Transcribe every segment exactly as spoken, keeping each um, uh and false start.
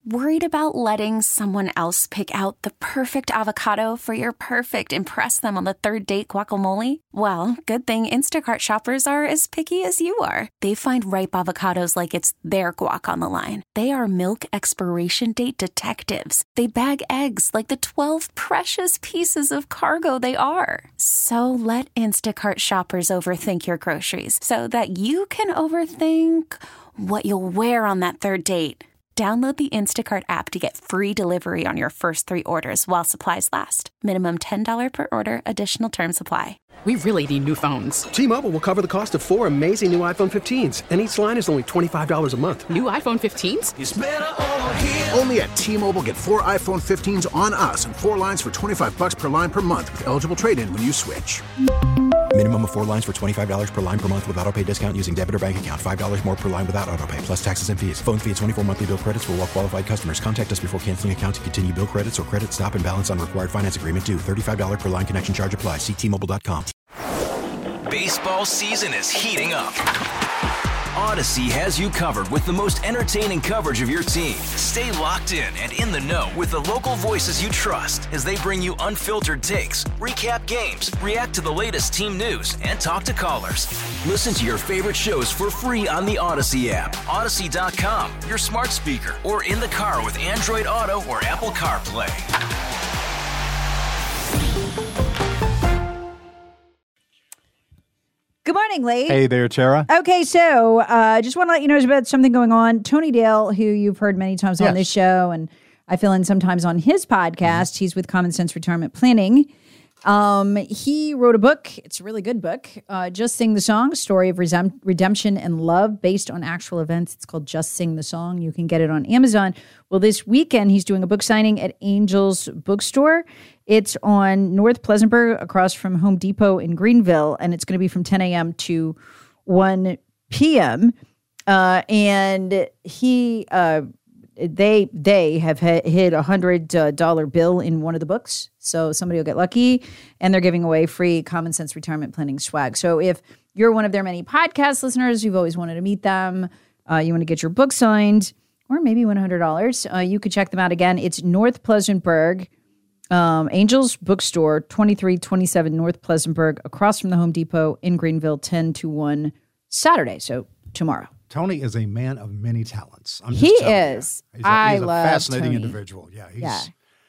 Worried about letting someone else pick out the perfect avocado for your perfect impress them on the third date guacamole? Well, good thing Instacart shoppers are as picky as you are. They find ripe avocados like it's their guac on the line. They are milk expiration date detectives. They bag eggs like the twelve precious pieces of cargo they are. So let Instacart shoppers overthink your groceries so that you can overthink what you'll wear on that third date. Download the Instacart app to get free delivery on your first three orders while supplies last. Minimum ten dollars per order. Additional terms apply. We really need new phones. T-Mobile will cover the cost of four amazing new iPhone fifteens, and each line is only twenty-five dollars a month. New iPhone fifteens? It's better over here. Only at T-Mobile, get four iPhone fifteens on us and four lines for twenty-five dollars per line per month with eligible trade-in when you switch. Minimum of four lines for twenty-five dollars per line per month with autopay discount using debit or bank account. five dollars more per line without autopay, plus taxes and fees. Phone fee at twenty-four monthly bill credits for well-qualified customers. Contact us before canceling account to continue bill credits or credit stop and balance on required finance agreement due. thirty-five dollars per line connection charge applies. See T Mobile dot com. Baseball season is heating up. Odyssey has you covered with the most entertaining coverage of your team. Stay locked in and in the know with the local voices you trust as they bring you unfiltered takes, recap games, react to the latest team news, and talk to callers. Listen to your favorite shows for free on the Odyssey app, Odyssey dot com, your smart speaker, or in the car with Android Auto or Apple CarPlay. Good morning, Lee. Hey there, Tara. Okay, so I uh, just want to let you know about something going on. Tony Dale, who you've heard many times yes. on this show, and I fill in sometimes on his podcast. Mm-hmm. He's with Common Sense Retirement Planning. Um, he wrote a book. It's a really good book. Uh, Just Sing the Song, Story of Resem- Redemption and Love based on actual events. It's called Just Sing the Song. You can get it on Amazon. Well, this weekend, he's doing a book signing at Angel's Bookstore. It's on North Pleasantburg across from Home Depot in Greenville, and it's going to be from ten a.m. to one p.m. Uh, and he, uh, they, they have hit a hundred dollar bill in one of the books, so somebody will get lucky, and they're giving away free Common Sense Retirement Planning swag. So if you're one of their many podcast listeners, you've always wanted to meet them, uh, you want to get your book signed, or maybe win a hundred dollars, uh, you could check them out again. It's North Pleasantburg. Um, Angel's Bookstore, twenty-three twenty-seven North Pleasantburg, across from the Home Depot in Greenville, ten to one Saturday, so tomorrow. Tony is a man of many talents. I'm he just is. You. He's a, I he's a love fascinating Tony. individual. Yeah, he's. Yeah.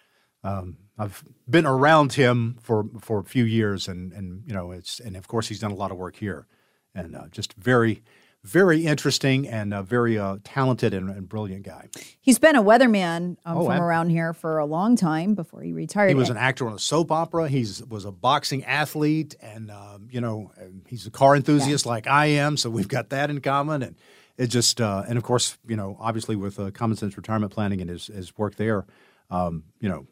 Um, I've been around him for, for a few years, and and you know it's and of course he's done a lot of work here, and uh, just very. Very interesting and a very uh, talented and, and brilliant guy. He's been a weatherman um, oh, from ab- around here for a long time before he retired. He was an actor on a soap opera. He was a boxing athlete, and um, you know he's a car enthusiast yeah. like I am. So we've got that in common, and it just uh, and of course you know obviously with uh, Common Sense Retirement Planning and his his work there, um, you know,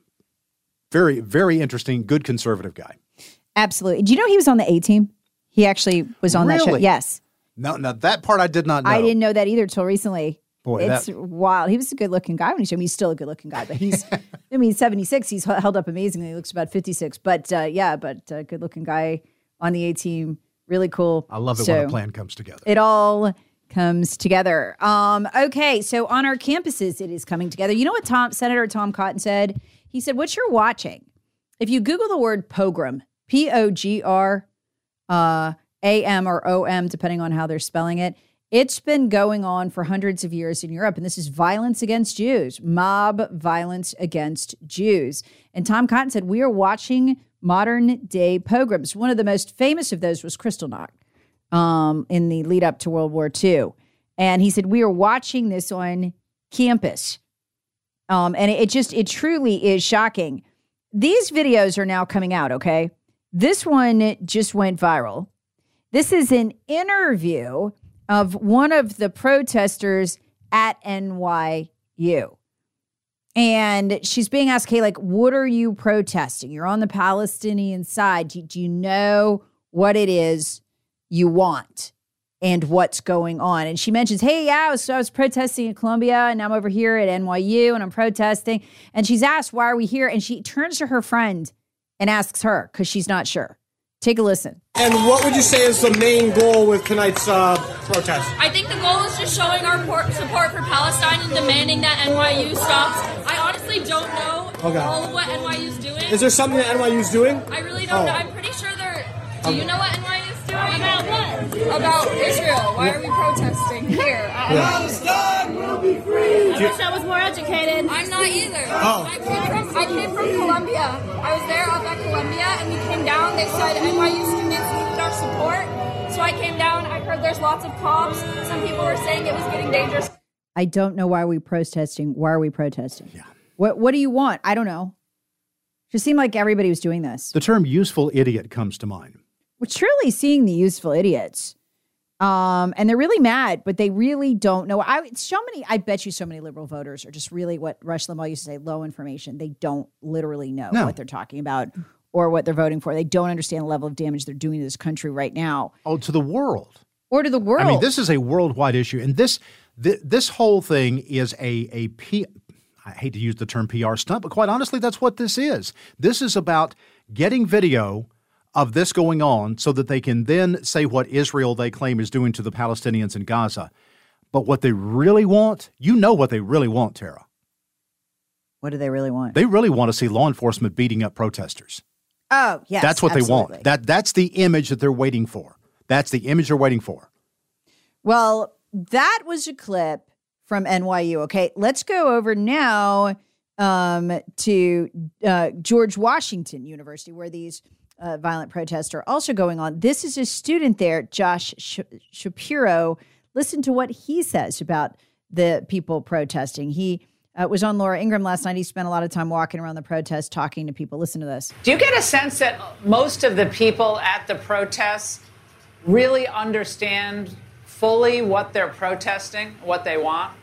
very very interesting, good conservative guy. Absolutely. Do you know he was on the A Team? He actually was on really? that show. Yes. No, now that part I did not know. I didn't know that either till recently. Boy, it's that... wild. He was a good-looking guy when he showed me. He's still a good-looking guy, but he's, I mean, seventy-six. He's held up amazingly. He looks about fifty-six. But, uh, yeah, but a good-looking guy on the A-Team. Really cool. I love it so when a plan comes together. It all comes together. Um, okay, so on our campuses, it is coming together. You know what Tom, Senator Tom Cotton said? He said, what you're watching, if you Google the word pogrom, P O G R, uh, A M or O M, depending on how they're spelling it. It's been going on for hundreds of years in Europe, and this is violence against Jews, mob violence against Jews. And Tom Cotton said, we are watching modern-day pogroms. One of the most famous of those was Kristallnacht um, in the lead up to World War Two. And he said, we are watching this on campus. Um, and it, it just, it truly is shocking. These videos are now coming out, okay? This one just went viral. This is an interview of one of the protesters at N Y U. And she's being asked, hey, like, what are you protesting? You're on the Palestinian side. Do, do you know what it is you want and what's going on? And she mentions, hey, yeah, I was, I was protesting in Columbia, and I'm over here at N Y U, and I'm protesting. And she's asked, why are we here? And she turns to her friend and asks her, because she's not sure. Take a listen. And what would you say is the main goal with tonight's uh, protest? I think the goal is just showing our por- support for Palestine and demanding that N Y U stops. I honestly don't know okay. all of what N Y U is doing. Is there something that N Y U is doing? I really don't oh. know. I'm pretty sure they're... Do okay. you know what N Y U is doing? About what? About Israel. Why are we protesting here? Palestine will be free! I wish I was more educated. I'm not either. Oh. I came from, I came from Columbia. I was there up at Columbia, and we came down. They said N Y U students needed our support. So I came down. I heard there's lots of cops. Some people were saying it was getting dangerous. I don't know why we're protesting. Why are we protesting? Yeah. What What do you want? I don't know. Just seemed like everybody was doing this. The term useful idiot comes to mind. We're truly seeing the useful idiots. Um, and they're really mad, but they really don't know. I so many, I bet you so many liberal voters are just really what Rush Limbaugh used to say, low information. They don't literally know no. what they're talking about or what they're voting for. They don't understand the level of damage they're doing to this country right now. Oh, to the world. Or to the world. I mean, this is a worldwide issue. And this th- this whole thing is a, a P, I hate to use the term P R stunt, but quite honestly, that's what this is. This is about getting video of this going on so that they can then say what Israel they claim is doing to the Palestinians in Gaza. But what they really want, you know what they really want, Tara. What do they really want? They really want to see law enforcement beating up protesters. Oh, yes. That's what absolutely. they want. That That's the image that they're waiting for. That's the image they're waiting for. Well, that was a clip from N Y U. Okay, let's go over now um, to uh, George Washington University, where these Uh, violent protests are also going on. This is a student there, Josh Sh- Shapiro. Listen to what he says about the people protesting. He uh, was on Laura Ingraham last night. He spent a lot of time walking around the protest, talking to people. Listen to this. Do you get a sense that most of the people at the protests really understand fully what they're protesting, what they want?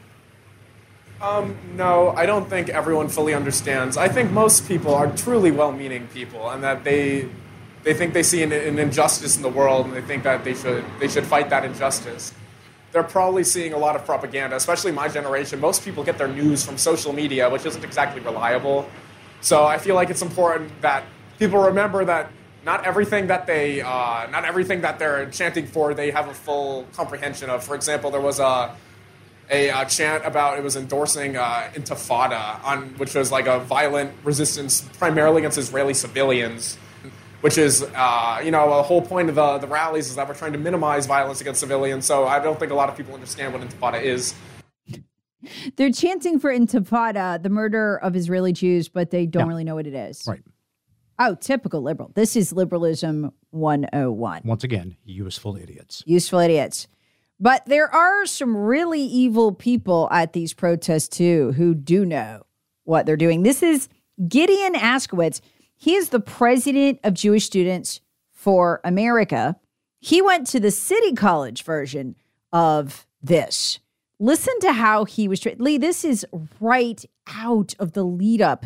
Um, no, I don't think everyone fully understands. I think most people are truly well-meaning people, and that they they think they see an, an injustice in the world, and they think that they should they should fight that injustice. They're probably seeing a lot of propaganda, especially my generation. Most people get their news from social media, which isn't exactly reliable. So I feel like it's important that people remember that not everything that they uh, not everything that they're chanting for they have a full comprehension of. For example, there was a a uh, chant about, it was endorsing uh, Intifada, on which was like a violent resistance primarily against Israeli civilians, which is, uh, you know, a whole point of the, the rallies is that we're trying to minimize violence against civilians. So I don't think a lot of people understand what Intifada is. They're chanting for Intifada, the murder of Israeli Jews, but they don't yeah. really know what it is. Right. Oh, typical liberal. This is liberalism one oh one. Once again, useful idiots. Useful idiots. But there are some really evil people at these protests, too, who do know what they're doing. This is Gideon Askowitz. He is the president of Jewish Students for America. He went to the City College version of this. Listen to how he was treated. Lee, this is right out of the lead up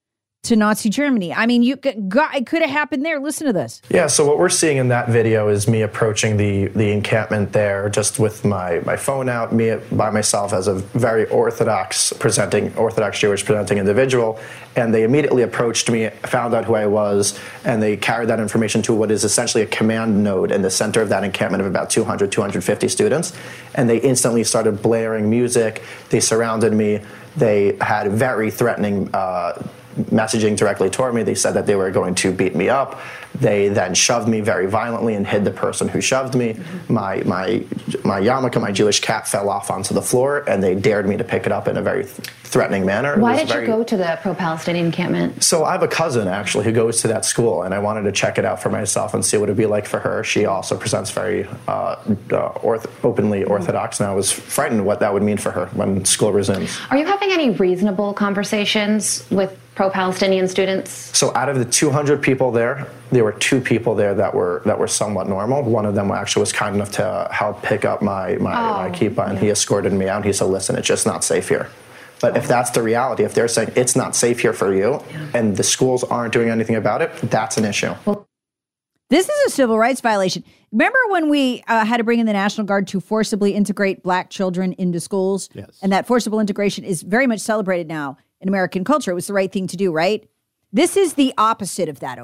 to Nazi Germany. I mean, you could, God, it could have happened there. Listen to this. Yeah, so what we're seeing in that video is me approaching the the encampment there just with my, my phone out, me by myself as a very Orthodox presenting, Orthodox Jewish presenting individual. And they immediately approached me, found out who I was, and they carried that information to what is essentially a command node in the center of that encampment of about two hundred, two hundred fifty students. And they instantly started blaring music. They surrounded me. They had very threatening uh, messaging directly toward me. They said that they were going to beat me up. They then shoved me very violently and hit the person who shoved me. My my my yarmulke, my Jewish cap, fell off onto the floor, and they dared me to pick it up in a very th- threatening manner. Why did very... you go to the pro-Palestinian encampment? So I have a cousin, actually, who goes to that school, and I wanted to check it out for myself and see what it would be like for her. She also presents very uh, uh, orth- openly Orthodox, and I was frightened what that would mean for her when school resumes. Are you having any reasonable conversations with pro-Palestinian students? So out of the two hundred people there, there were two people there that were that were somewhat normal. One of them actually was kind enough to help pick up my, my, oh, my kippah, and yeah. he escorted me out. He said, listen, it's just not safe here. But if that's the reality, if they're saying it's not safe here for you, yeah. and the schools aren't doing anything about it, that's an issue. Well, this is a civil rights violation. Remember when we uh, had to bring in the National Guard to forcibly integrate black children into schools? Yes. And that forcible integration is very much celebrated now in American culture. It was the right thing to do, right? This is the opposite of that, okay?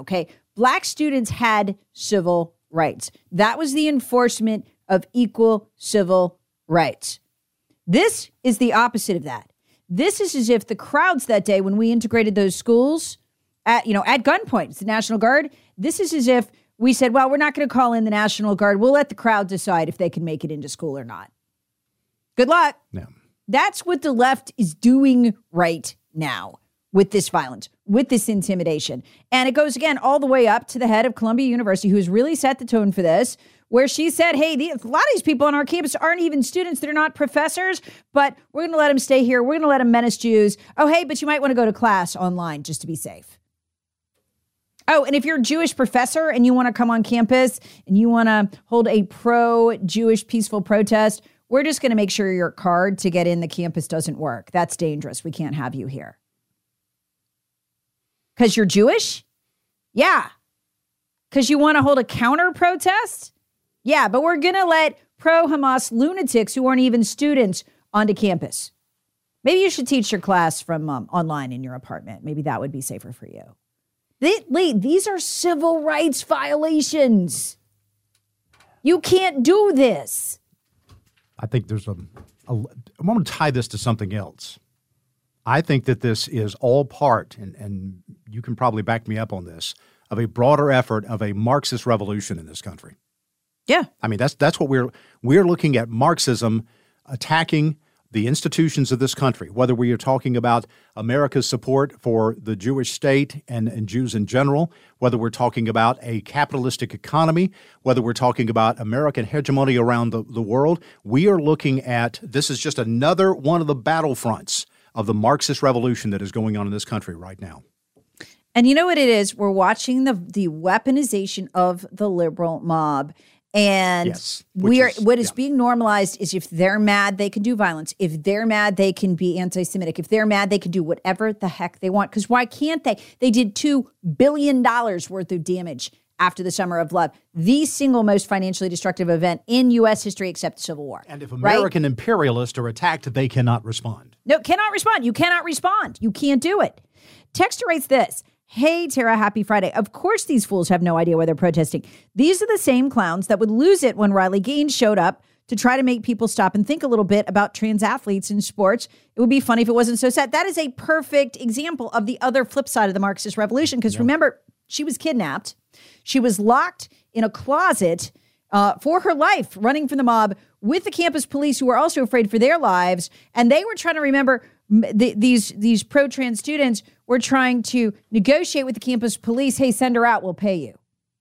Black students had civil rights. That was the enforcement of equal civil rights. This is the opposite of that. This is as if the crowds that day when we integrated those schools at, you know, at gunpoint, it's the National Guard. This is as if we said, well, we're not going to call in the National Guard. We'll let the crowd decide if they can make it into school or not. Good luck. Yeah. That's what the left is doing right now with this violence, with this intimidation. And it goes, again, all the way up to the head of Columbia University, who's really set the tone for this, where she said, hey, the, a lot of these people on our campus aren't even students. They're not professors, but we're going to let them stay here. We're going to let them menace Jews. Oh, hey, but you might want to go to class online just to be safe. Oh, and if you're a Jewish professor and you want to come on campus and you want to hold a pro-Jewish peaceful protest, we're just going to make sure your card to get in the campus doesn't work. That's dangerous. We can't have you here. Because you're Jewish? Yeah. Because you want to hold a counter protest? Yeah, but we're going to let pro-Hamas lunatics who aren't even students onto campus. Maybe you should teach your class from um, online in your apartment. Maybe that would be safer for you. They, wait, these are civil rights violations. You can't do this. I think there's a, a I want to tie this to something else. I think that this is all part, and, and you can probably back me up on this, of a broader effort of a Marxist revolution in this country. Yeah. I mean, that's that's what we're we're looking at, Marxism attacking the institutions of this country, whether we are talking about America's support for the Jewish state and, and Jews in general, whether we're talking about a capitalistic economy, whether we're talking about American hegemony around the, the world. We are looking at, this is just another one of the battlefronts of the Marxist revolution that is going on in this country right now. And you know what it is? We're watching the the weaponization of the liberal mob. And yes, we are is, what is yeah. being normalized is if they're mad, they can do violence. If they're mad, they can be anti-Semitic. If they're mad, they can do whatever the heck they want. Because why can't they? They did two billion dollars worth of damage after the Summer of Love, the single most financially destructive event in U S history except the Civil War. And if American right? imperialists are attacked, they cannot respond. No, cannot respond. You cannot respond. You can't do it. Texter writes this. Hey, Tara, happy Friday. Of course these fools have no idea why they're protesting. These are the same clowns that would lose it when Riley Gaines showed up to try to make people stop and think a little bit about trans athletes in sports. It would be funny if it wasn't so sad. That is a perfect example of the other flip side of the Marxist revolution. Because yeah. remember, she was kidnapped. She was locked in a closet uh, for her life, running from the mob with the campus police who were also afraid for their lives. And they were trying to remember the, these, these pro-trans students were trying to negotiate with the campus police. Hey, send her out. We'll pay you.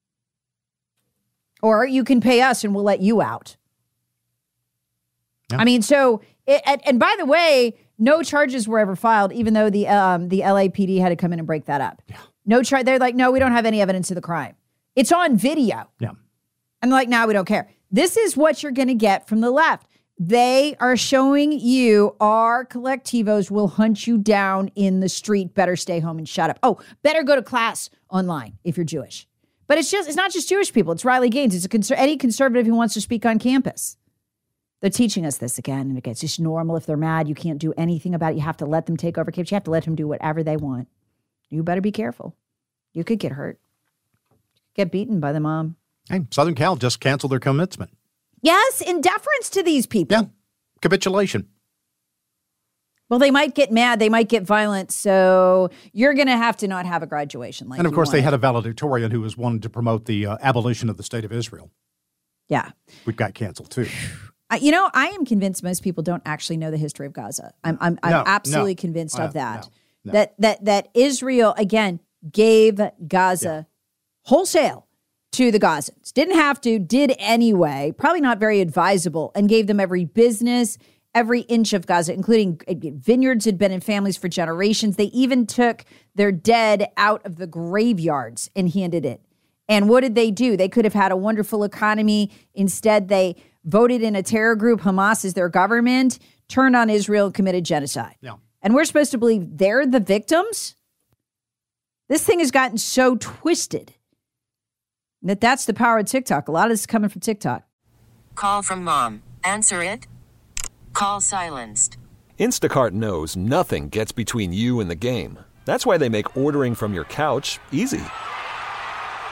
Or you can pay us and we'll let you out. Yeah. I mean, so, it, and, and by the way, no charges were ever filed, even though the um, the L A P D had to come in and break that up. Yeah. No charge. They're like, no, we don't have any evidence of the crime. It's on video. Yeah. And they're like, no, we don't care. This is what you're going to get from the left. They are showing you our collectivos will hunt you down in the street. Better stay home and shut up. Oh, better go to class online if you're Jewish. But it's just, it's not just Jewish people. It's Riley Gaines. It's a conser- any conservative who wants to speak on campus. They're teaching us this again and again. It's just normal. If they're mad, you can't do anything about it. You have to let them take over campus. You have to let them do whatever they want. You better be careful. You could get hurt. Get beaten by the mom. Hey, Southern Cal just canceled their commencement. Yes, in deference to these people. Yeah, capitulation. Well, they might get mad. They might get violent. So you're going to have to not have a graduation. Like and of course, wanted. they had a valedictorian who was wanting to promote the uh, abolition of the state of Israel. Yeah. Which got canceled, too. Uh, you know, I am convinced most people don't actually know the history of Gaza. I'm I'm, I'm no, absolutely no, convinced uh, of that. No, no. That that that Israel, again, gave Gaza yeah. wholesale to the Gazans. Didn't have to, did anyway. Probably not very advisable, and gave them every business, every inch of Gaza, including vineyards had been in families for generations. They even took their dead out of the graveyards and handed it. And what did they do? They could have had a wonderful economy. Instead, they voted in a terror group, Hamas is their government, turned on Israel, committed genocide. Yeah. And we're supposed to believe they're the victims? This thing has gotten so twisted that that's the power of TikTok. A lot of this is coming from TikTok. Call from mom. Answer it. Call silenced. Instacart knows nothing gets between you and the game. That's why they make ordering from your couch easy.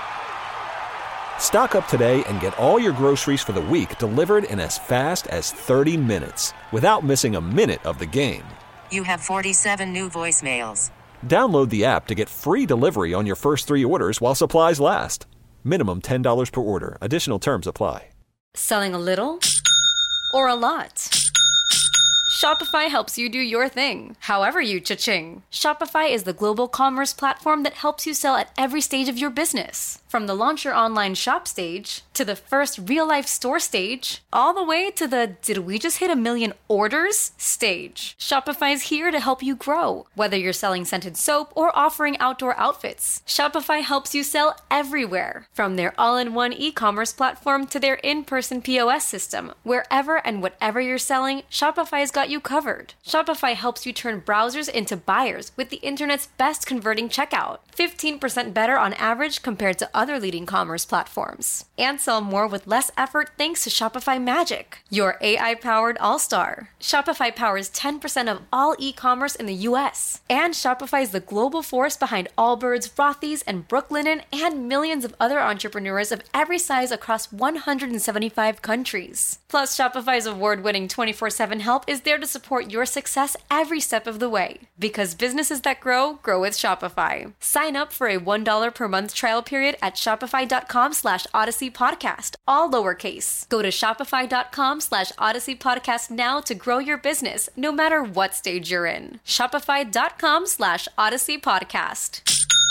Stock up today and get all your groceries for the week delivered in as fast as thirty minutes without missing a minute of the game. You have forty-seven new voicemails. Download the app to get free delivery on your first three orders while supplies last. Minimum ten dollars per order. Additional terms apply. Selling a little or a lot? Shopify helps you do your thing, however you cha-ching. Shopify is the global commerce platform that helps you sell at every stage of your business. From the launch your online shop stage, to the first real-life store stage, all the way to the did we just hit a million orders stage. Shopify's here to help you grow. Whether you're selling scented soap or offering outdoor outfits, Shopify helps you sell everywhere. From their all-in-one e-commerce platform to their in-person P O S system, wherever and whatever you're selling, Shopify's got you covered. Shopify helps you turn browsers into buyers with the internet's best converting checkout. fifteen percent better on average compared to other leading commerce platforms. And sell more with less effort thanks to Shopify Magic, your A I-powered all-star. Shopify powers ten percent of all e-commerce in the U S. And Shopify is the global force behind Allbirds, Rothy's, and Brooklinen, and millions of other entrepreneurs of every size across one hundred seventy-five countries. Plus, Shopify's award-winning twenty-four seven help is there to support your success every step of the way. Because businesses that grow, grow with Shopify. Sign up for a one dollar per month trial period at shopify.com slash Odyssey Podcast, all lowercase. Go to shopify.com slash Odyssey Podcast now to grow your business, no matter what stage you're in. Shopify.com slash Odyssey Podcast.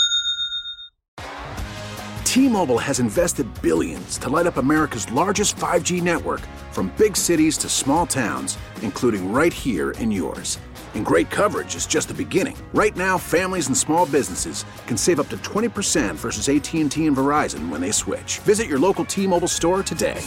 T-Mobile has invested billions to light up America's largest five G network, from big cities to small towns, including right here in yours. And great coverage is just the beginning. Right now, families and small businesses can save up to twenty percent versus A T and T and Verizon when they switch. Visit your local T-Mobile store today.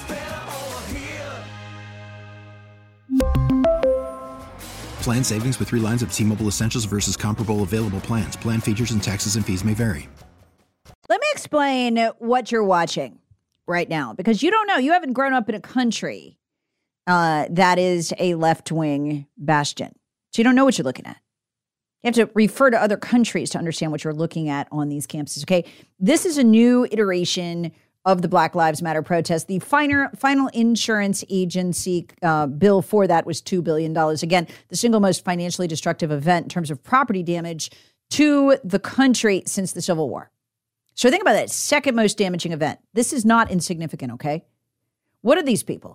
Plan savings with three lines of T-Mobile Essentials versus comparable available plans. Plan features and taxes and fees may vary. Let me explain what you're watching right now, because you don't know. You haven't grown up in a country uh, that is a left-wing bastion. So you don't know what you're looking at. You have to refer to other countries to understand what you're looking at on these campuses, okay? This is a new iteration of the Black Lives Matter protest. The final, final insurance agency uh, bill for that was two billion dollars. Again, the single most financially destructive event in terms of property damage to the country since the Civil War. So think about that. Second most damaging event. This is not insignificant, okay? What are these people?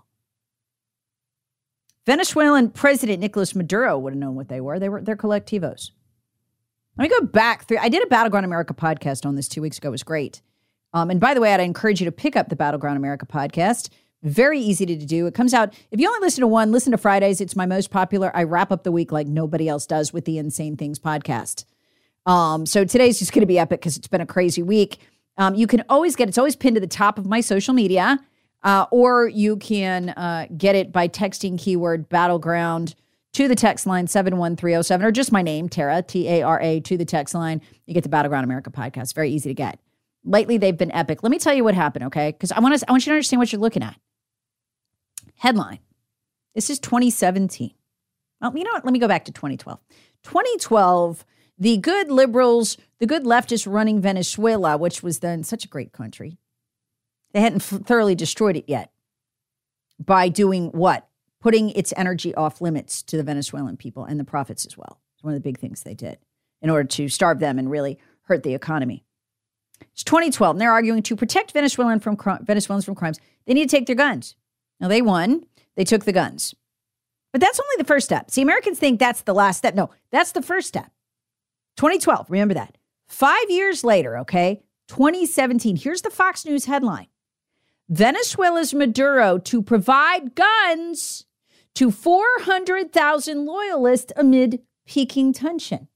Venezuelan President Nicolas Maduro would have known what they were. They were they're collectivos. Let me go back through. I did a Battleground America podcast on this two weeks ago. It was great. Um, and by the way, I'd encourage you to pick up the Battleground America podcast. Very easy to do. It comes out. If you only listen to one, listen to Fridays. It's my most popular. I wrap up the week like nobody else does with the Insane Things podcast. Um, so today's just going to be epic because it's been a crazy week. Um, you can always get, it's always pinned to the top of my social media, uh, or you can uh, get it by texting keyword Battleground to the text line seven one three oh seven, or just my name, Tara, T A R A, to the text line. You get the Battleground America podcast. Very easy to get. Lately, they've been epic. Let me tell you what happened, okay? Because I want to, I want you to understand what you're looking at. Headline. This is twenty seventeen. Well, you know what? Let me go back to twenty twelve. twenty twelve, the good liberals, the good leftists running Venezuela, which was then such a great country, they hadn't f- thoroughly destroyed it yet by doing what? Putting its energy off limits to the Venezuelan people and the profits as well. It's one of the big things they did in order to starve them and really hurt the economy. It's twenty twelve, and they're arguing to protect Venezuelan from cr- Venezuelans from crimes. They need to take their guns. Now, they won. They took the guns. But that's only the first step. See, Americans think that's the last step. No, that's the first step. twenty twelve, remember that. Five years later, okay, twenty seventeen, here's the Fox News headline. Venezuela's Maduro to provide guns to four hundred thousand loyalists amid peaking tension.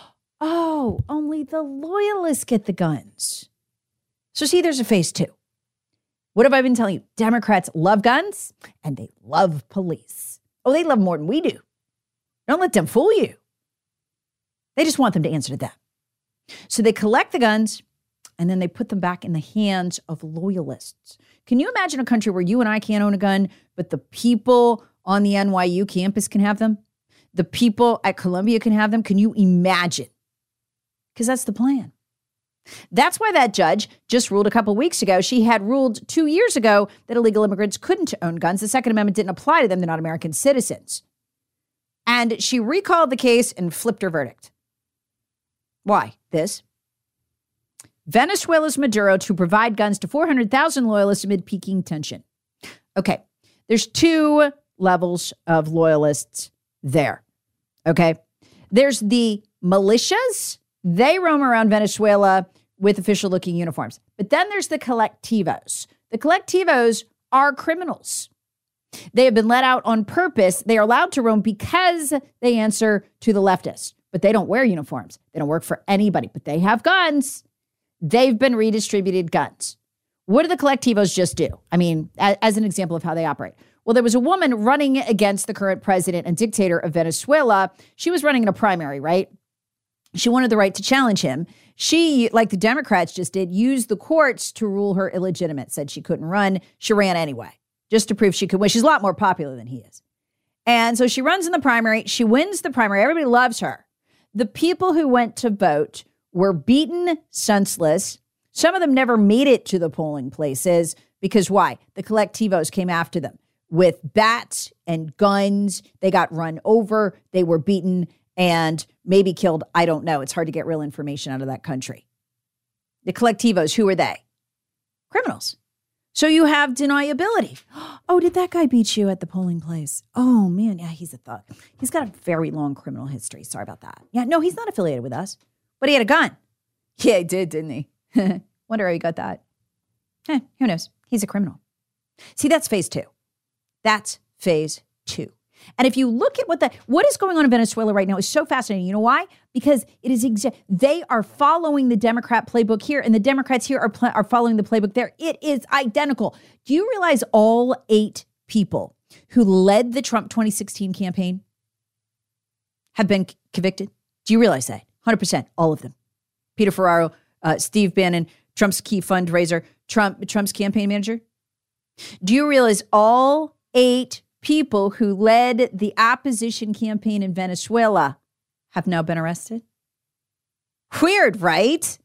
Oh, only the loyalists get the guns. So see, there's a phase two. What have I been telling you? Democrats love guns and they love police. Oh, they love more than we do. Don't let them fool you. They just want them to answer to them. So they collect the guns and then they put them back in the hands of loyalists. Can you imagine a country where you and I can't own a gun, but the people on the N Y U campus can have them? The people at Columbia can have them? Can you imagine? Because that's the plan. That's why that judge just ruled a couple weeks ago. She had ruled two years ago that illegal immigrants couldn't own guns. The Second Amendment didn't apply to them. They're not American citizens. And she recalled the case and flipped her verdict. Why? This. Venezuela's Maduro to provide guns to four hundred thousand loyalists amid peaking tension. Okay, there's two levels of loyalists there. Okay, there's the militias. They roam around Venezuela with official-looking uniforms. But then there's the collectivos. The collectivos are criminals. They have been let out on purpose. They are allowed to roam because they answer to the leftists. But they don't wear uniforms. They don't work for anybody. But they have guns. They've been redistributed guns. What do the collectivos just do? I mean, as an example of how they operate. Well, there was a woman running against the current president and dictator of Venezuela. She was running in a primary, right? She wanted the right to challenge him. She, like the Democrats just did, used the courts to rule her illegitimate, said she couldn't run. She ran anyway, just to prove she could win. She's a lot more popular than he is. And so she runs in the primary. She wins the primary. Everybody loves her. The people who went to vote were beaten senseless. Some of them never made it to the polling places because why? The collectivos came after them with bats and guns. They got run over. They were beaten and maybe killed. I don't know. It's hard to get real information out of that country. The collectivos, who are they? Criminals. So you have deniability. Oh, did that guy beat you at the polling place? Oh, man. Yeah, he's a thug. He's got a very long criminal history. Sorry about that. Yeah, no, he's not affiliated with us. But he had a gun. Yeah, he did, didn't he? Wonder how he got that. Eh, who knows? He's a criminal. See, that's phase two. That's phase two. And if you look at what the what is going on in Venezuela right now is so fascinating. You know why? Because it is exa- they are following the Democrat playbook here, and the Democrats here are pl- are following the playbook there. It is identical. Do you realize all eight people who led the Trump twenty sixteen campaign have been c- convicted? Do you realize that? one hundred percent, all of them. Peter Ferraro, uh, Steve Bannon, Trump's key fundraiser, Trump Trump's campaign manager. Do you realize all eight people who led the opposition campaign in Venezuela have now been arrested? Weird, right? Does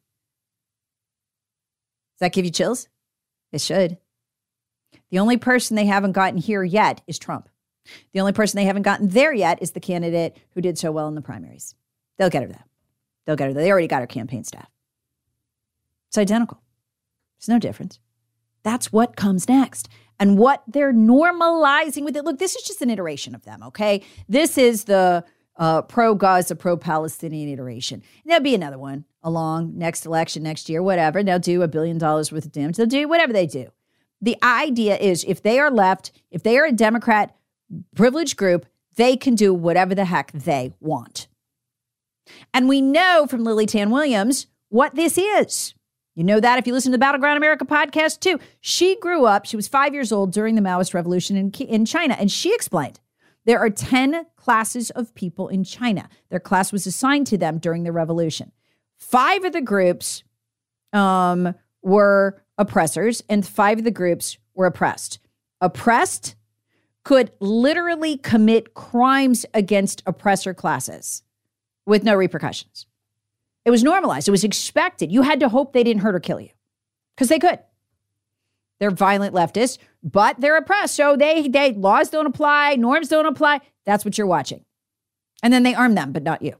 that give you chills? It should. The only person they haven't gotten here yet is Trump. The only person they haven't gotten there yet is the candidate who did so well in the primaries. They'll get her there. They'll get her there. They already got her campaign staff. It's identical. There's no difference. That's what comes next. And what they're normalizing with it. Look, this is just an iteration of them, okay? This is the uh, pro-Gaza, pro-Palestinian iteration. And there'll be another one along next election, next year, whatever. And they'll do a billion dollars worth of damage. They'll do whatever they do. The idea is if they are left, if they are a Democrat privileged group, they can do whatever the heck they want. And we know from Lily Tan Williams what this is. You know that if you listen to the Battleground America podcast too. She grew up, she was five years old during the Maoist revolution in, in China. And she explained there are ten classes of people in China. Their class was assigned to them during the revolution. Five of the groups um, were oppressors and five of the groups were oppressed. Oppressed could literally commit crimes against oppressor classes with no repercussions. It was normalized. It was expected. You had to hope they didn't hurt or kill you because they could. They're violent leftists, but they're oppressed. So they, they laws don't apply. Norms don't apply. That's what you're watching. And then they arm them, but not you.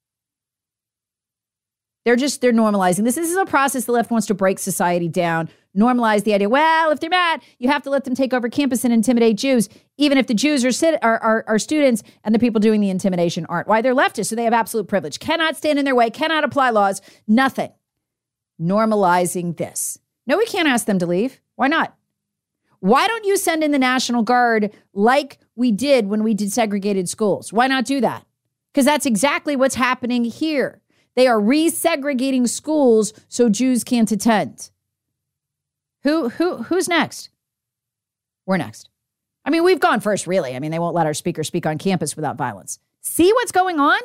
They're just, they're normalizing this. This is a process the left wants to break society down, normalize the idea, well, if they're mad, you have to let them take over campus and intimidate Jews, even if the Jews are, sit, are, are, are students and the people doing the intimidation aren't. Why? They're leftists, so they have absolute privilege. Cannot stand in their way, cannot apply laws, nothing. Normalizing this. No, we can't ask them to leave. Why not? Why don't you send in the National Guard like we did when we did segregated schools? Why not do that? Because that's exactly what's happening here. They are resegregating schools so Jews can't attend. Who, who, who's next? We're next. I mean, we've gone first, really. I mean, they won't let our speaker speak on campus without violence. See what's going on?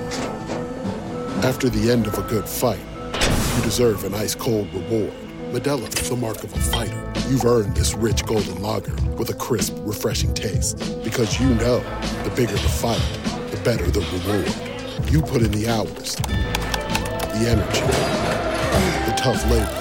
After the end of a good fight, you deserve an ice-cold reward. Modelo is the mark of a fighter. You've earned this rich golden lager with a crisp, refreshing taste. Because you know, the bigger the fight, the better the reward. You put in the hours, the energy, the tough labor.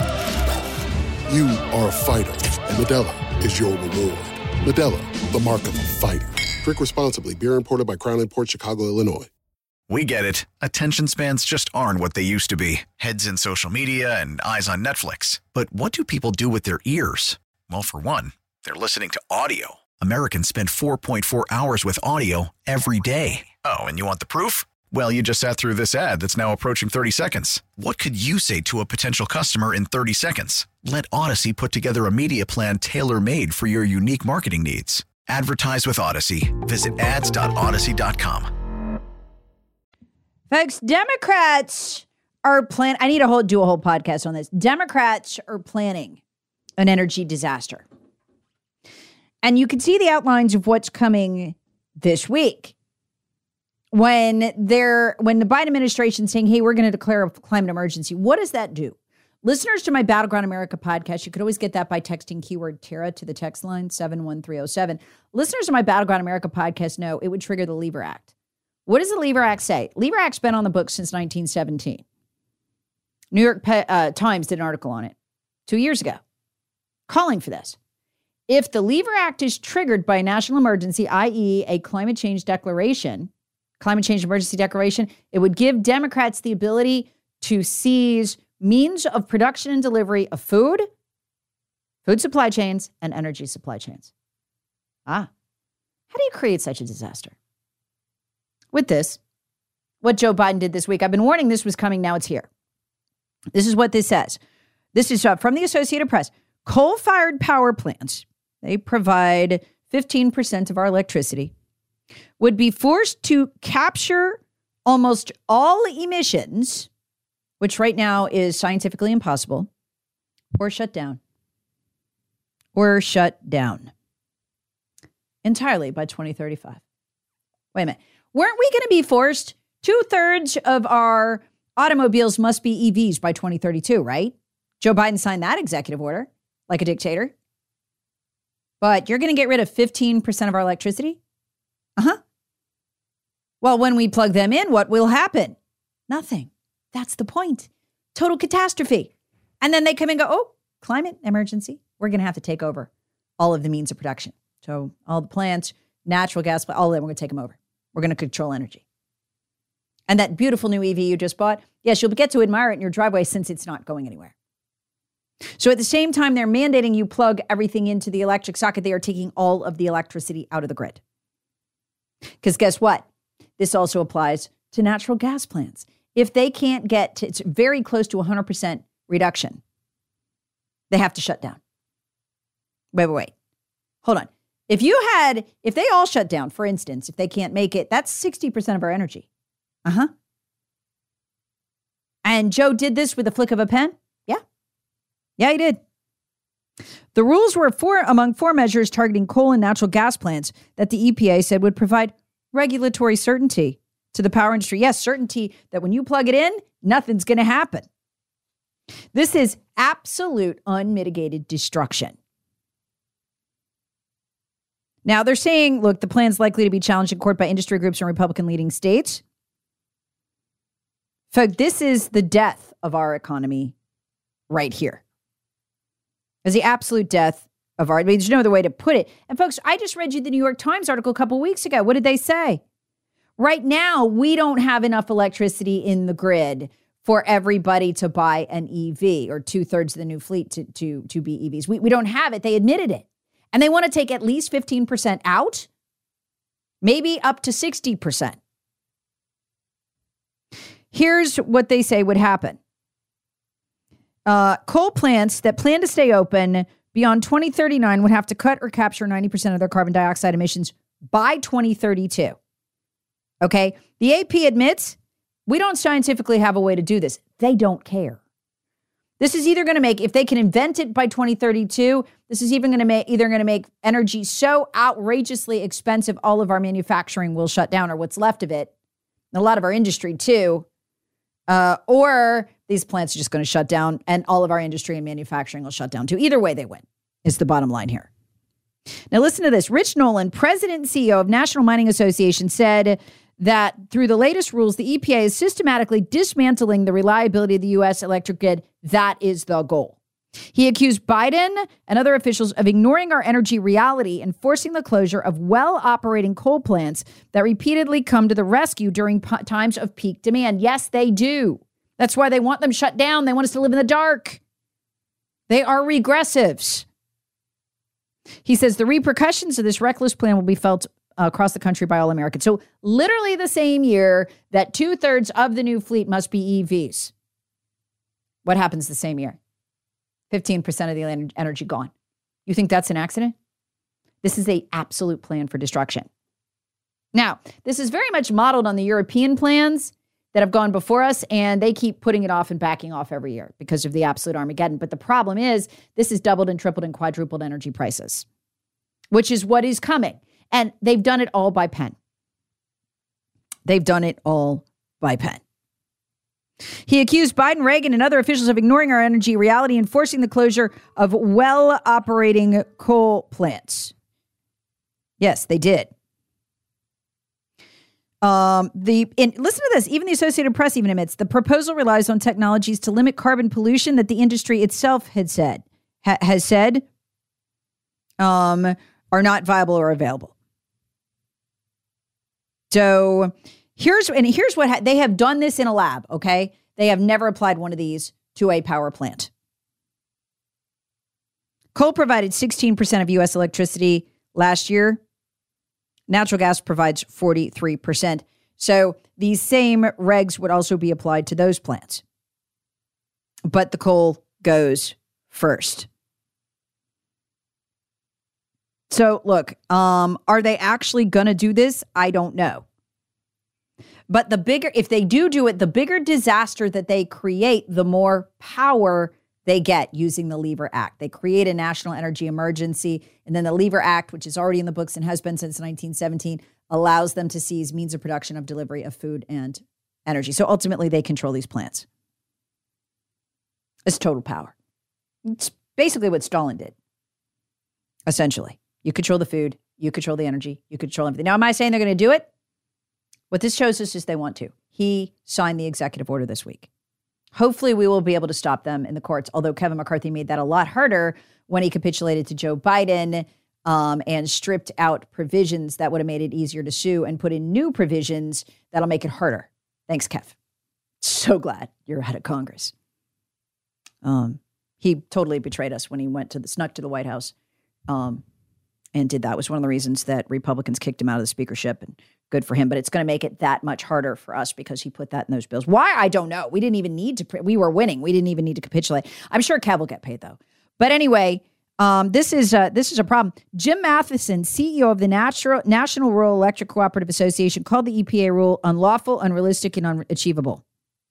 You are a fighter, and Modelo is your reward. Modelo, the mark of a fighter. Drink responsibly. Beer imported by Crown Imports, Chicago, Illinois. We get it. Attention spans just aren't what they used to be. Heads in social media and eyes on Netflix. But what do people do with their ears? Well, for one, they're listening to audio. Americans spend four point four hours with audio every day. Oh, and you want the proof? Well, you just sat through this ad that's now approaching thirty seconds. What could you say to a potential customer in thirty seconds? Let Odyssey put together a media plan tailor-made for your unique marketing needs. Advertise with Odyssey. Visit ads dot odyssey dot com. Folks, Democrats are planning, I need to whole, do a whole podcast on this. Democrats are planning an energy disaster. And you can see the outlines of what's coming this week. When they're, when the Biden administration is saying, hey, we're going to declare a climate emergency, what does that do? Listeners to my Battleground America podcast, you could always get that by texting keyword Tara to the text line seven one three oh seven. Listeners to my Battleground America podcast know it would trigger the Lever Act. What does the Lever Act say? Lever Act's been on the books since nineteen seventeen. New York uh, Times did an article on it two years ago, calling for this. If the Lever Act is triggered by a national emergency, that is a climate change declaration, climate change emergency declaration, it would give Democrats the ability to seize means of production and delivery of food, food supply chains, and energy supply chains. Ah, how do you create such a disaster? With this, what Joe Biden did this week, I've been warning this was coming, now it's here. This is what this says. This is uh, from the Associated Press. Coal-fired power plants, they provide fifteen percent of our electricity, would be forced to capture almost all emissions, which right now is scientifically impossible, or shut down. Or shut down. Entirely by twenty thirty-five. Wait a minute. Weren't we going to be forced? Two-thirds of our automobiles must be E Vs by twenty thirty-two, right? Joe Biden signed that executive order like a dictator. But you're going to get rid of fifteen percent of our electricity? Uh-huh. Well, when we plug them in, what will happen? Nothing. That's the point. Total catastrophe. And then they come and go, oh, climate emergency. We're going to have to take over all of the means of production. So all the plants, natural gas, all of them, we're going to take them over. We're going to control energy. And that beautiful new E V you just bought, yes, you'll get to admire it in your driveway since it's not going anywhere. So at the same time, they're mandating you plug everything into the electric socket. They are taking all of the electricity out of the grid. Because guess what? This also applies to natural gas plants. If they can't get to, it's very close to one hundred percent reduction, they have to shut down. Wait, wait, wait. Hold on. If you had, if they all shut down, for instance, if they can't make it, that's sixty percent of our energy. Uh-huh. And Joe did this with a flick of a pen? Yeah. Yeah, he did. The rules were four among four measures targeting coal and natural gas plants that the E P A said would provide regulatory certainty to the power industry. Yes, certainty that when you plug it in, nothing's going to happen. This is absolute unmitigated destruction. Now, they're saying, look, the plan's likely to be challenged in court by industry groups and Republican-leading states. Folks, this is the death of our economy right here. It's the absolute death of our, I mean, there's no other way to put it. And folks, I just read you the New York Times article a couple weeks ago. What did they say? Right now, we don't have enough electricity in the grid for everybody to buy an E V, or two-thirds of the new fleet to, to, to be E Vs. We, we don't have it. They admitted it. And they want to take at least fifteen percent out, maybe up to sixty percent. Here's what they say would happen. Uh, coal plants that plan to stay open beyond twenty thirty-nine would have to cut or capture ninety percent of their carbon dioxide emissions by twenty thirty-two. Okay? The A P admits we don't scientifically have a way to do this. They don't care. This is either going to make, if they can invent it by twenty thirty-two, this is even going to make, either going to make energy so outrageously expensive, all of our manufacturing will shut down, or what's left of it. And a lot of our industry too. Uh, or these plants are just going to shut down and all of our industry and manufacturing will shut down too. Either way, they win, is the bottom line here. Now listen to this. Rich Nolan, president and C E O of National Mining Association, said that through the latest rules, the E P A is systematically dismantling the reliability of the U S electric grid. That is the goal. He accused Biden and other officials of ignoring our energy reality and forcing the closure of well-operating coal plants that repeatedly come to the rescue during p- times of peak demand. Yes, they do. That's why they want them shut down. They want us to live in the dark. They are regressives. He says the repercussions of this reckless plan will be felt uh, across the country by all Americans. So literally the same year that two-thirds of the new fleet must be E Vs. What happens the same year? fifteen percent of the energy gone. You think that's an accident? This is an absolute plan for destruction. Now, this is very much modeled on the European plans that have gone before us, and they keep putting it off and backing off every year because of the absolute Armageddon. But the problem is this has doubled and tripled and quadrupled energy prices, which is what is coming. And they've done it all by pen. They've done it all by pen. He accused Biden, Reagan, and other officials of ignoring our energy reality and forcing the closure of well-operating coal plants. Yes, they did. Um, the and listen to this. Even the Associated Press even admits the proposal relies on technologies to limit carbon pollution that the industry itself had said ha, has said um, are not viable or available. So here's and here's what ha- they have done this in a lab. Okay, they have never applied one of these to a power plant. Coal provided sixteen percent of U S electricity last year. Natural gas provides forty-three percent. So these same regs would also be applied to those plants. But the coal goes first. So look, um, are they actually going to do this? I don't know. But the bigger, if they do do it, the bigger disaster that they create, the more power they get using the Lever Act. They create a national energy emergency, and then the Lever Act, which is already in the books and has been since nineteen seventeen, allows them to seize means of production of delivery of food and energy. So ultimately, they control these plants. It's total power. It's basically what Stalin did, essentially. You control the food, you control the energy, you control everything. Now, am I saying they're going to do it? What this shows us is they want to. He signed the executive order this week. Hopefully we will be able to stop them in the courts, although Kevin McCarthy made that a lot harder when he capitulated to Joe Biden um, and stripped out provisions that would have made it easier to sue and put in new provisions that'll make it harder. Thanks, Kev. So glad you're out of Congress. Um, he totally betrayed us when he went to the, snuck to the White House um, and did that. It was one of the reasons that Republicans kicked him out of the speakership, and good for him, but it's going to make it that much harder for us because he put that in those bills. Why? I don't know. We didn't even need to, we were winning. We didn't even need to capitulate. I'm sure Kev will get paid though. But anyway, um, this is uh, this is a problem. Jim Matheson, C E O of the Natural, National Rural Electric Cooperative Association, called the E P A rule unlawful, unrealistic, and unachievable.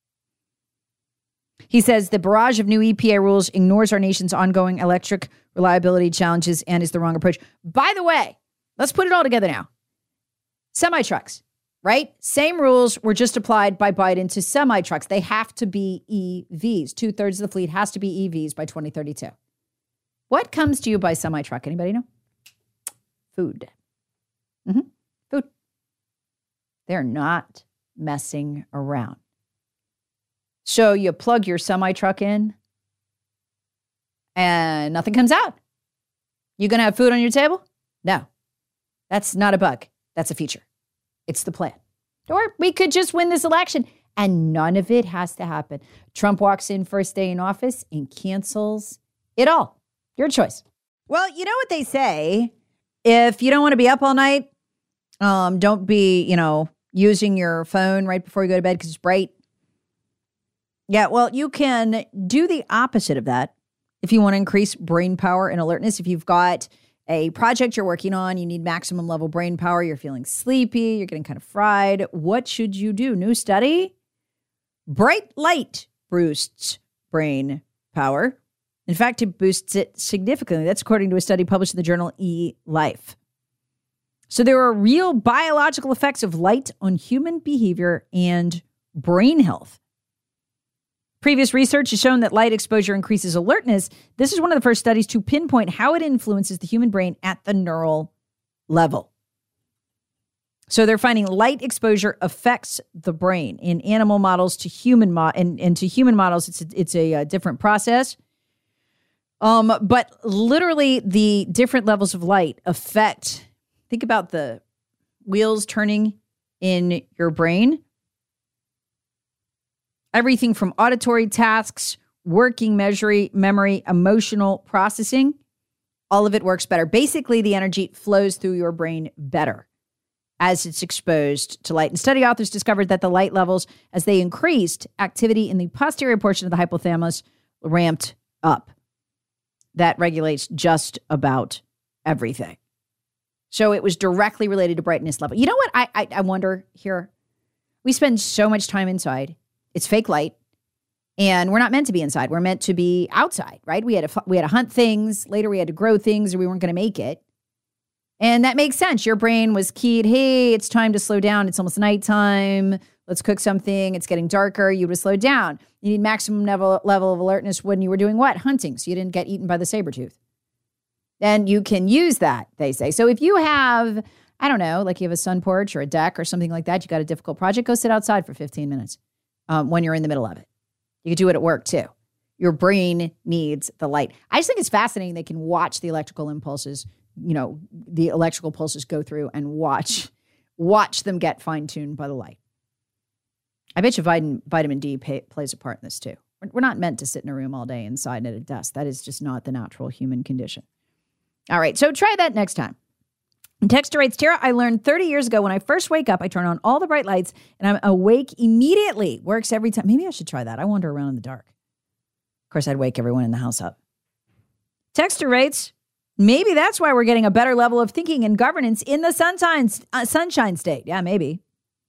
He says the barrage of new E P A rules ignores our nation's ongoing electric reliability challenges and is the wrong approach. By the way, let's put it all together now. Semi-trucks, right? Same rules were just applied by Biden to semi-trucks. They have to be E Vs. Two-thirds of the fleet has to be E Vs by twenty thirty-two. What comes to you by semi-truck? Anybody know? Food. Mm-hmm. Food. They're not messing around. So you plug your semi-truck in and nothing comes out. You going to have food on your table? No. That's not a bug. That's a feature. It's the plan. Or we could just win this election and none of it has to happen. Trump walks in first day in office and cancels it all. Your choice. Well, you know what they say. If you don't want to be up all night, um, don't be, you know, using your phone right before you go to bed because it's bright. Yeah, well, you can do the opposite of that if you want to increase brain power and alertness. If you've got a project you're working on, you need maximum level brain power, you're feeling sleepy, you're getting kind of fried, what should you do? New study? Bright light boosts brain power. In fact, it boosts it significantly. That's according to a study published in the journal eLife. So there are real biological effects of light on human behavior and brain health. Previous research has shown that light exposure increases alertness. This is one of the first studies to pinpoint how it influences the human brain at the neural level. So they're finding light exposure affects the brain in animal models to human mo- and, and to human models. It's a, it's a, a different process. Um, but literally the different levels of light affect, think about the wheels turning in your brain. Everything from auditory tasks, working memory, memory, emotional processing, all of it works better. Basically, the energy flows through your brain better as it's exposed to light. And study authors discovered that the light levels, as they increased, activity in the posterior portion of the hypothalamus ramped up. That regulates just about everything. So it was directly related to brightness level. You know what I, I, I wonder here? We spend so much time inside. It's fake light. And we're not meant to be inside. We're meant to be outside, right? We had to, we had to hunt things. Later, we had to grow things or we weren't going to make it. And that makes sense. Your brain was keyed, hey, it's time to slow down. It's almost nighttime. Let's cook something. It's getting darker. You would have slowed down. You need maximum level, level of alertness when you were doing what? Hunting, so you didn't get eaten by the saber-tooth. And you can use that, they say. So if you have, I don't know, like you have a sun porch or a deck or something like that, you got a difficult project, go sit outside for fifteen minutes um, when you're in the middle of it. You can do it at work too. Your brain needs the light. I just think it's fascinating they can watch the electrical impulses, you know, the electrical pulses go through and watch, watch them get fine-tuned by the light. I bet you vitamin, vitamin D pay, plays a part in this too. We're not meant to sit in a room all day inside at a desk. That is just not the natural human condition. All right, so try that next time. And Texter writes, Tara, I learned thirty years ago when I first wake up, I turn on all the bright lights and I'm awake immediately. Works every time. Maybe I should try that. I wander around in the dark. Of course, I'd wake everyone in the house up. Texter writes, maybe that's why we're getting a better level of thinking and governance in the sunshine, uh, sunshine state. Yeah, maybe.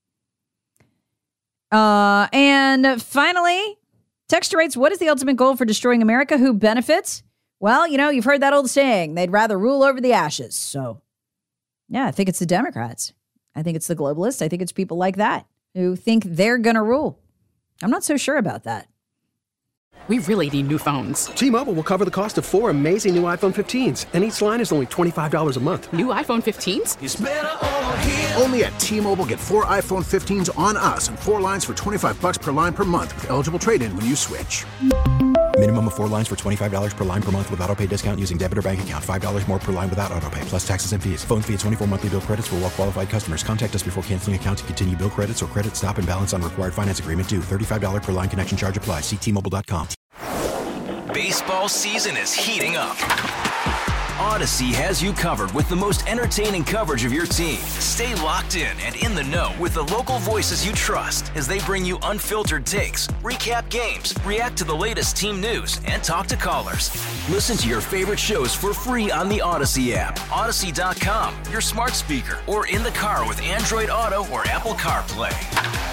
Uh, and finally, Texter writes, what is the ultimate goal for destroying America? Who benefits? Well, you know, you've heard that old saying, they'd rather rule over the ashes. So, yeah, I think it's the Democrats. I think it's the globalists. I think it's people like that who think they're going to rule. I'm not so sure about that. We really need new phones. T-Mobile will cover the cost of four amazing new iPhone fifteens, and each line is only twenty-five dollars a month. New iPhone fifteens? It's better over here. Only at T-Mobile, get four iPhone fifteens on us and four lines for twenty-five bucks per line per month with eligible trade-in when you switch. Minimum of four lines for twenty-five dollars per line per month with autopay discount using debit or bank account. five dollars more per line without autopay, plus taxes and fees. Phone fee at twenty-four monthly bill credits for well-qualified customers. Contact us before canceling account to continue bill credits or credit stop and balance on required finance agreement due. thirty-five dollars per line connection charge applies. See T Mobile dot com. Baseball season is heating up. Odyssey has you covered with the most entertaining coverage of your team. Stay locked in and in the know with the local voices you trust as they bring you unfiltered takes, recap games, react to the latest team news, and talk to callers. Listen to your favorite shows for free on the Odyssey app, Odyssey dot com, your smart speaker, or in the car with Android Auto or Apple CarPlay.